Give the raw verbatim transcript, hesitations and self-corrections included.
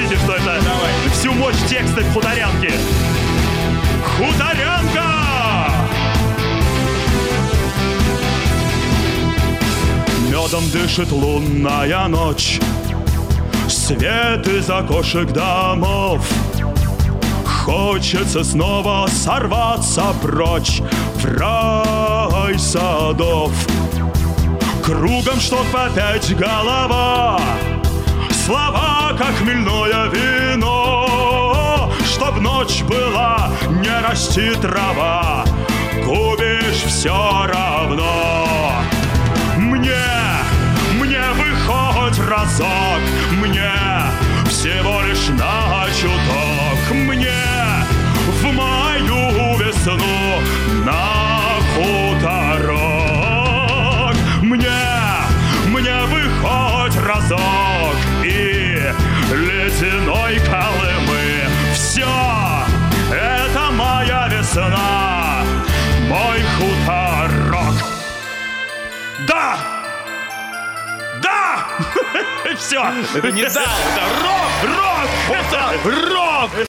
Объясните, что это. Давай. Всю мощь текста хуторянки. Хуторянка! Медом дышит лунная ночь, свет из окошек домов. Хочется снова сорваться прочь в рай садов. Кругом чтоб опять голова, слова, как хмельное вино. Чтоб ночь была, не расти трава, губишь все равно. Мне, мне бы хоть разок, мне всего лишь на чуток, мне в мою весну на хуторок. Мне, мне бы хоть разок и ледяной Колымы. Все, это моя весна, мой хуторок. Да! Да! Все! Это не да, это рок! Рок! Это рок!